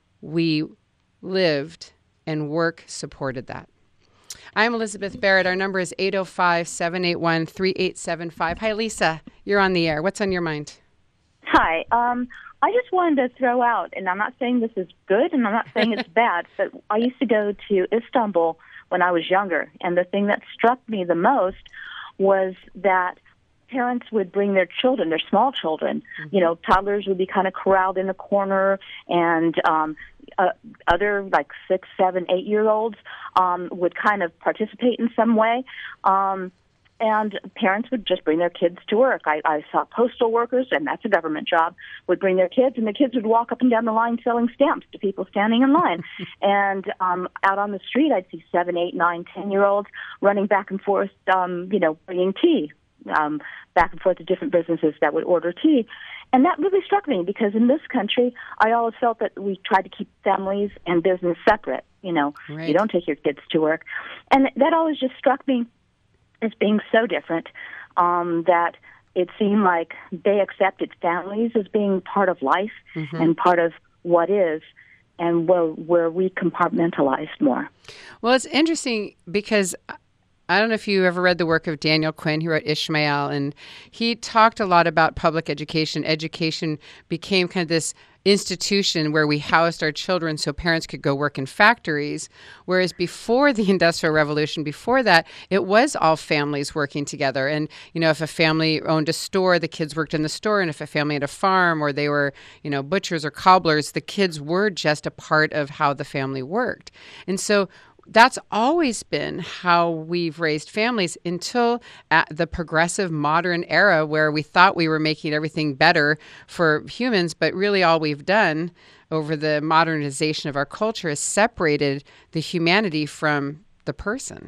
we lived and work supported that. I'm Elizabeth Barrett. Our number is eight oh five, seven eight one, three eight seven five. Hi, Lisa. You're on the air. What's on your mind? Hi. Um, I just wanted to throw out, and I'm not saying this is good, and I'm not saying it's bad, but I used to go to Istanbul when I was younger, and the thing that struck me the most was that parents would bring their children, their small children. Mm-hmm. You know, toddlers would be kind of corralled in the corner, and um, uh, other like six, seven, eight-year-olds um, would kind of participate in some way. Um, and parents would just bring their kids to work. I, I saw postal workers, and that's a government job, would bring their kids, and the kids would walk up and down the line selling stamps to people standing in line. And um, out on the street, I'd see seven, eight, nine, ten-year-olds running back and forth, um, you know, bringing tea. Um, back and forth to different businesses that would order tea. And that really struck me because in this country, I always felt that we tried to keep families and business separate. You know, right. You don't take your kids to work. And that always just struck me as being so different, um, that it seemed like they accepted families as being part of life mm-hmm. and part of what is, and where, where we compartmentalized more. Well, it's interesting because I don't know if you ever read the work of Daniel Quinn. He wrote Ishmael, and he talked a lot about public education. Education became kind of this institution where we housed our children so parents could go work in factories, whereas before the Industrial Revolution, before that, it was all families working together. And, you know, if a family owned a store, the kids worked in the store, and if a family had a farm or they were, you know, butchers or cobblers, the kids were just a part of how the family worked. And so that's always been how we've raised families until at the progressive modern era where we thought we were making everything better for humans, but really all we've done over the modernization of our culture is separated the humanity from the person.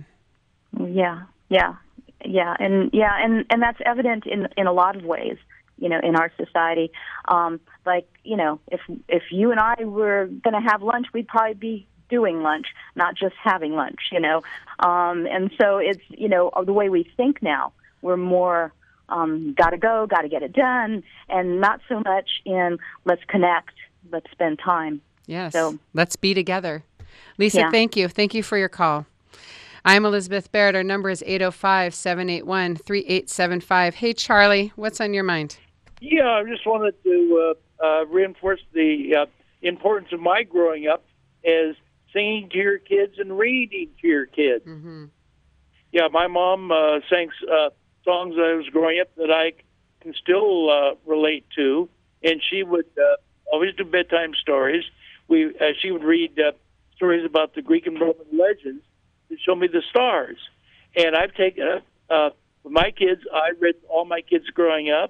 Yeah, yeah, yeah, and yeah, and, and that's evident in in a lot of ways, you know, in our society. Um, like, you know, if if you and I were going to have lunch, we'd probably be doing lunch, not just having lunch, you know. Um, and so it's, you know, the way we think now, we're more um, got to go, got to get it done, and not so much in let's connect, let's spend time. Yes, so, let's be together. Lisa, yeah. thank you. Thank you for your call. I'm Elizabeth Barrett. Our number is eight oh five, seven eight one, three eight seven five. Hey, Charlie, what's on your mind? Yeah, I just wanted to uh, uh, reinforce the uh, importance of my growing up as singing to your kids and reading to your kids. Mm-hmm. Yeah, my mom uh, sang uh, songs as I was growing up that I can still uh, relate to, and she would uh, always do bedtime stories. We uh, she would read uh, stories about the Greek and Roman legends that show me the stars. And I've taken uh, uh, with my kids. I read all my kids growing up.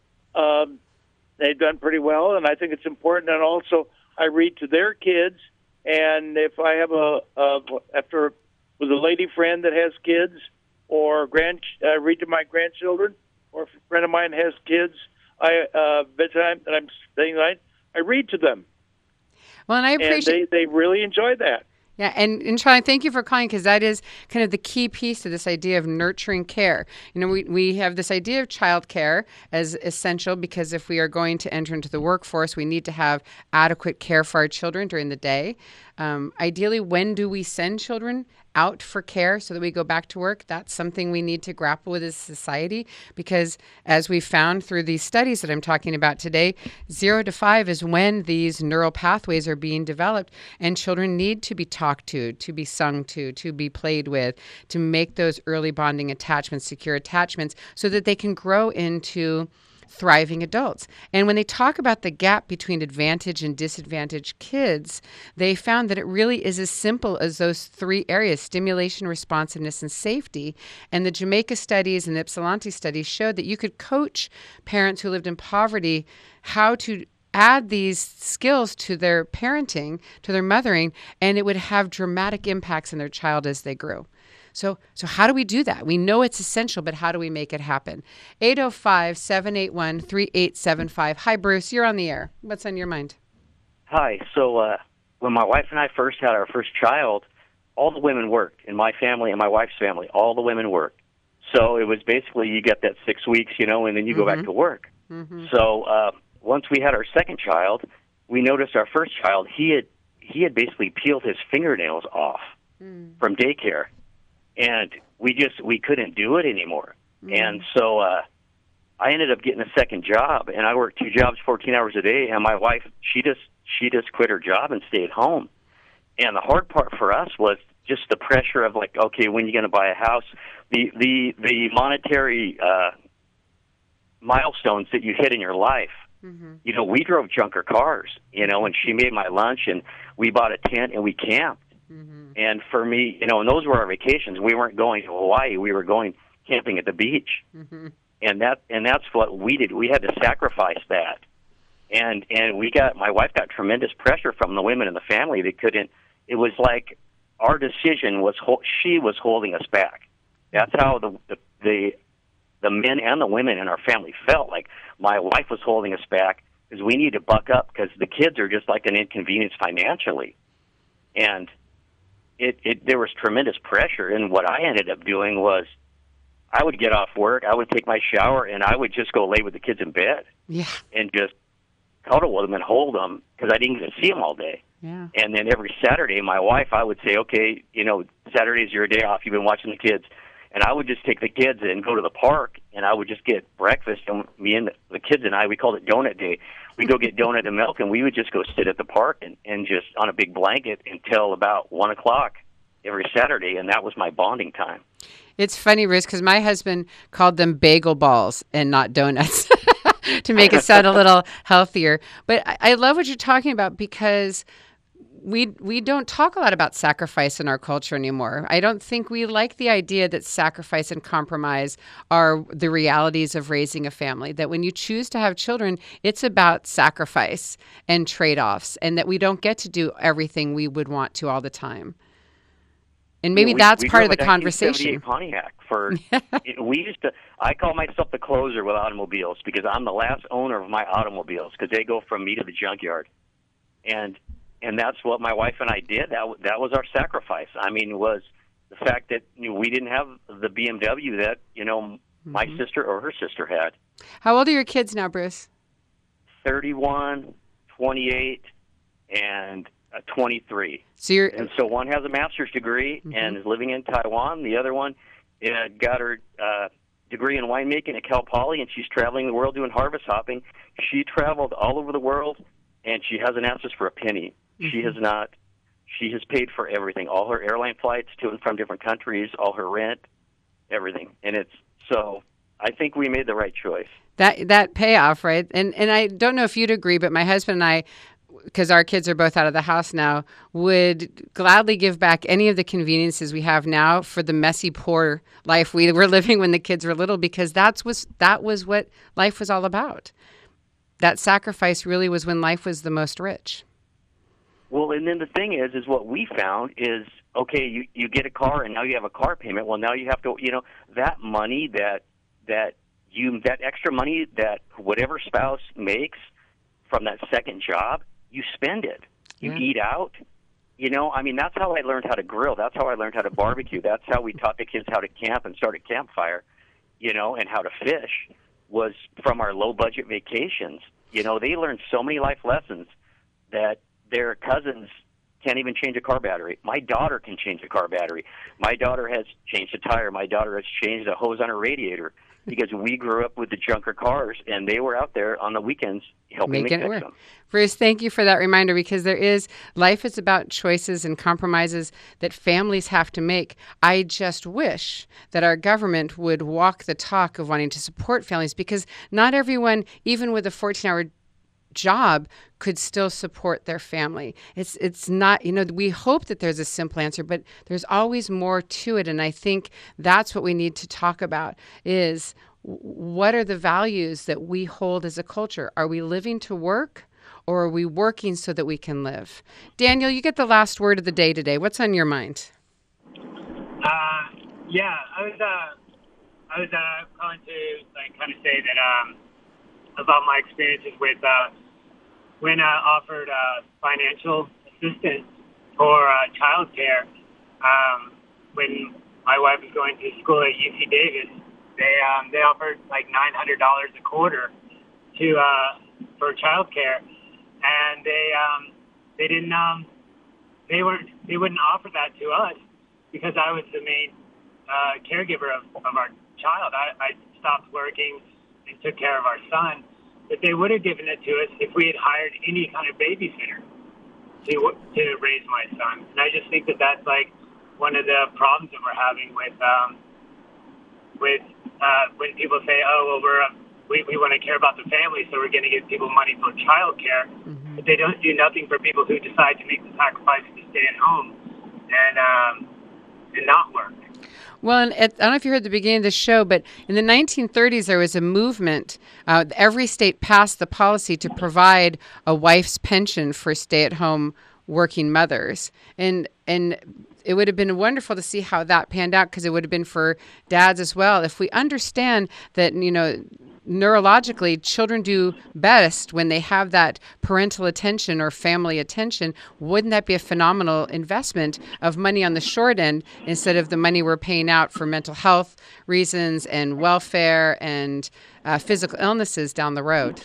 Um, they've done pretty well, and I think it's important. And also, I read to their kids. And if I have a, uh, after with a lady friend that has kids, or grand, uh, read to my grandchildren, or if a friend of mine has kids, I uh, bedtime that I'm staying night, I read to them. Well, and I appreciate and they, they really enjoy that. Yeah, and, and Charlie, thank you for calling, because that is kind of the key piece to this idea of nurturing care. You know, we, we have this idea of child care as essential because if we are going to enter into the workforce, we need to have adequate care for our children during the day. Um, ideally, when do we send children out for care so that we go back to work, that's something we need to grapple with as a society, because as we found through these studies that I'm talking about today, zero to five is when these neural pathways are being developed, and children need to be talked to, to be sung to, to be played with, to make those early bonding attachments, secure attachments, so that they can grow into thriving adults. And when they talk about the gap between advantage and disadvantaged kids, they found that it really is as simple as those three areas: stimulation, responsiveness, and safety. And the Jamaica studies and the Ypsilanti studies showed that you could coach parents who lived in poverty how to add these skills to their parenting, to their mothering, and it would have dramatic impacts in their child as they grew. So so how do we do that? We know it's essential, but how do we make it happen? eight oh five, seven eight one, three eight seven five. Hi, Bruce. You're on the air. What's on your mind? Hi. So uh, when my wife and I first had our first child, all the women worked in my family and my wife's family. All the women worked. So it was basically you get that six weeks, you know, and then you go Mm-hmm. back to work. Mm-hmm. So uh, once we had our second child, we noticed our first child, he had he had basically peeled his fingernails off Mm. from daycare. And we just, we couldn't do it anymore. Mm. And so uh, I ended up getting a second job, and I worked two jobs, fourteen hours a day, and my wife, she just, she just quit her job and stayed home. And the hard part for us was just the pressure of like, okay, when are you going to buy a house? The, the, the monetary uh, milestones that you hit in your life. Mm-hmm. You know, we drove junker cars, you know, and she made my lunch, and we bought a tent, and we camped. Mm-hmm. And for me, you know, and those were our vacations. We weren't going to Hawaii. We were going camping at the beach. Mm-hmm. And that and that's what we did. We had to sacrifice that. And and we got my wife got tremendous pressure from the women in the family. They couldn't. It was like our decision was she was holding us back. That's how the the the, the men and the women in our family felt. Like my wife was holding us back because we need to buck up because the kids are just like an inconvenience financially. And It, it there was tremendous pressure, and what I ended up doing was I would get off work, I would take my shower, and I would just go lay with the kids in bed Yeah. and just cuddle with them and hold them because I didn't get to see them all day. Yeah. And then every Saturday, my wife, I would say, okay, you know, Saturday's your day off. You've been watching the kids. And I would just take the kids and go to the park, and I would just get breakfast. And me and the, the kids and I, we called it donut day. We'd go get donut and milk, and we would just go sit at the park and, and just on a big blanket until about one o'clock every Saturday, and that was my bonding time. It's funny, Riz, because my husband called them bagel balls and not donuts to make it sound a little healthier. But I, I love what you're talking about because we we don't talk a lot about sacrifice in our culture anymore. I don't think we like the idea that sacrifice and compromise are the realities of raising a family, that when you choose to have children, it's about sacrifice and trade-offs, and that we don't get to do everything we would want to all the time. And maybe we, that's we part of the drove a conversation. nineteen seventy-eight Pontiac for we used to. I call myself the closer with automobiles because I'm the last owner of my automobiles because they go from me to the junkyard, and and that's what my wife and I did. That that was our sacrifice. I mean, was the fact that you know, we didn't have the B M W that you know mm-hmm. my sister or her sister had. How old are your kids now, Bruce? thirty-one, twenty-eight, and uh, twenty-three. So you're, and so one has a master's degree mm-hmm. and is living in Taiwan. The other one uh, got her uh, degree in winemaking at Cal Poly, and she's traveling the world doing harvest hopping. She traveled all over the world, and she hasn't asked us for a penny. Mm-hmm. She has not. She has paid for everything, all her airline flights to and from different countries, all her rent, everything. And it's so I think we made the right choice. That that payoff, right? And and I don't know if you'd agree, but my husband and I, because our kids are both out of the house now, would gladly give back any of the conveniences we have now for the messy, poor life we were living when the kids were little, because that's was that was what life was all about. That sacrifice really was when life was the most rich. Well, and then the thing is, is what we found is, okay, you, you get a car and now you have a car payment. Well, now you have to, you know, that money that, that you, that extra money that whatever spouse makes from that second job, you spend it. You yeah. eat out. You know, I mean, that's how I learned how to grill. That's how I learned how to barbecue. That's how we taught the kids how to camp and start a campfire, you know, and how to fish was from our low-budget vacations. You know, they learned so many life lessons that their cousins can't even change a car battery. My daughter can change a car battery. My daughter has changed a tire. My daughter has changed a hose on a radiator because we grew up with the junker cars, and they were out there on the weekends helping Making me it fix work. them. Bruce, thank you for that reminder, because there is, life is about choices and compromises that families have to make. I just wish that our government would walk the talk of wanting to support families, because not everyone, even with a fourteen-hour job, could still support their family. It's it's not, you know, we hope that there's a simple answer, but there's always more to it. And I think that's what we need to talk about is, what are the values that we hold as a culture? Are we living to work, or are we working so that we can live? Daniel, you get the last word of the day today. What's on your mind? Uh, yeah, I was uh, I was uh, calling to like kind of say that um, about my experiences with uh, when I offered uh, financial assistance for uh, childcare. Um, when my wife was going to school at U C Davis, they um, they offered like nine hundred dollars a quarter to uh, for childcare, and they um, they didn't um, they weren't they wouldn't offer that to us because I was the main uh, caregiver of, of our child. I, I stopped working and took care of our son. But they would have given it to us if we had hired any kind of babysitter to to raise my son. And I just think that that's like one of the problems that we're having with um, with uh, when people say, "Oh, well, we're uh, we we want to care about the family, so we're going to give people money for child care," mm-hmm. but they don't do nothing for people who decide to make the sacrifice to stay at home and um, and not work. Well, and at, I don't know if you heard the beginning of the show, but in the nineteen thirties, there was a movement. Uh, every state passed the policy to provide a wife's pension for stay-at-home working mothers. And and it would have been wonderful to see how that panned out, because it would have been for dads as well. If we understand that, you know, neurologically, children do best when they have that parental attention or family attention, wouldn't that be a phenomenal investment of money on the short end instead of the money we're paying out for mental health reasons and welfare and uh, physical illnesses down the road?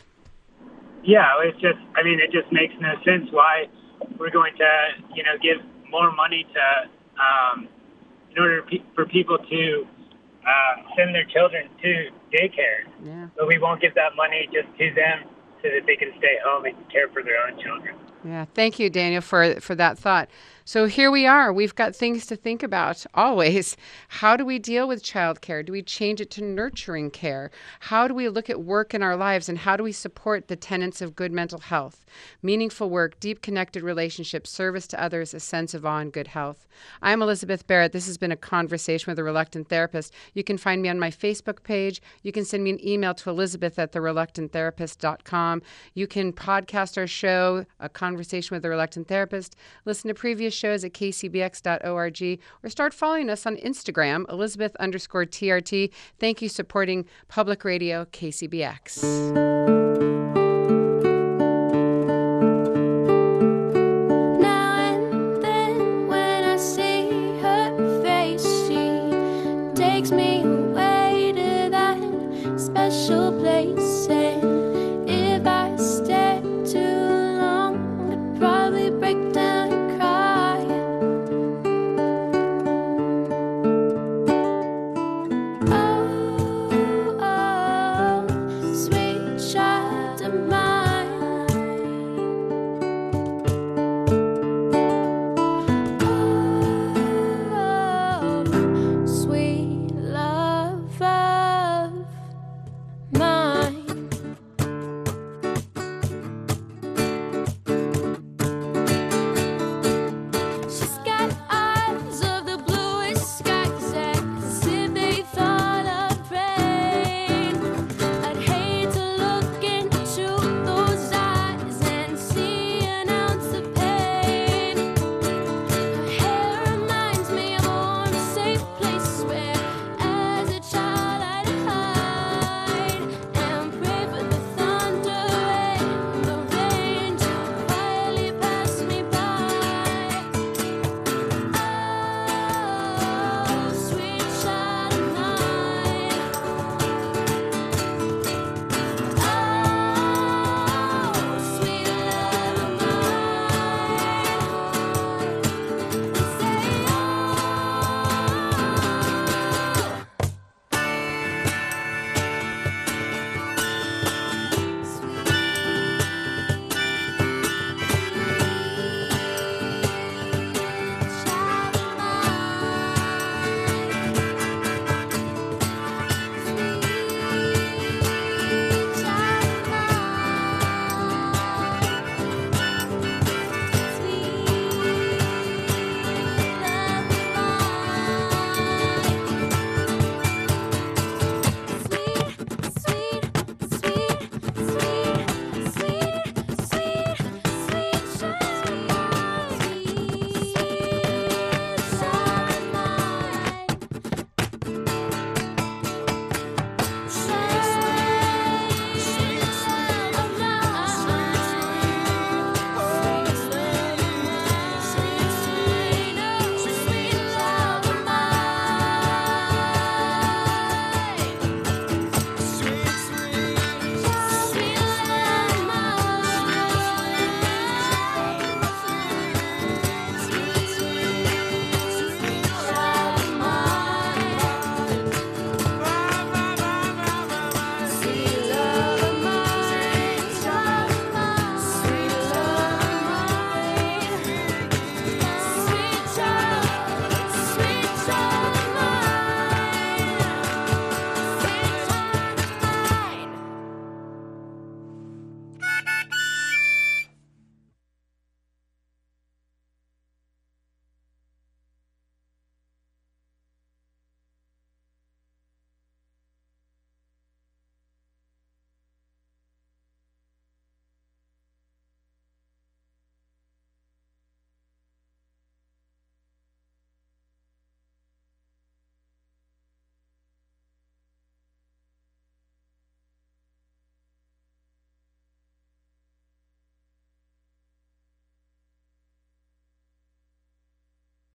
Yeah, it's just, I mean, it just makes no sense why we're going to, you know, give more money to, um, in order for people to uh, send their children to daycare. Yeah. But we won't give that money just to them so that they can stay home and care for their own children. Yeah, thank you, Daniel, for for that thought. So here we are. We've got things to think about always. How do we deal with childcare? Do we change it to nurturing care? How do we look at work in our lives, and how do we support the tenets of good mental health? Meaningful work, deep connected relationships, service to others, a sense of awe and good health. I'm Elizabeth Barrett. This has been a conversation with a reluctant therapist. You can find me on my Facebook page. You can send me an email to elizabeth at the reluctant therapist dot com. You can podcast our show, A Conversation with a Reluctant Therapist. Listen to previous shows at k c b x dot org, or start following us on Instagram, Elizabeth underscore T R T. Thank you supporting Public Radio K C B X.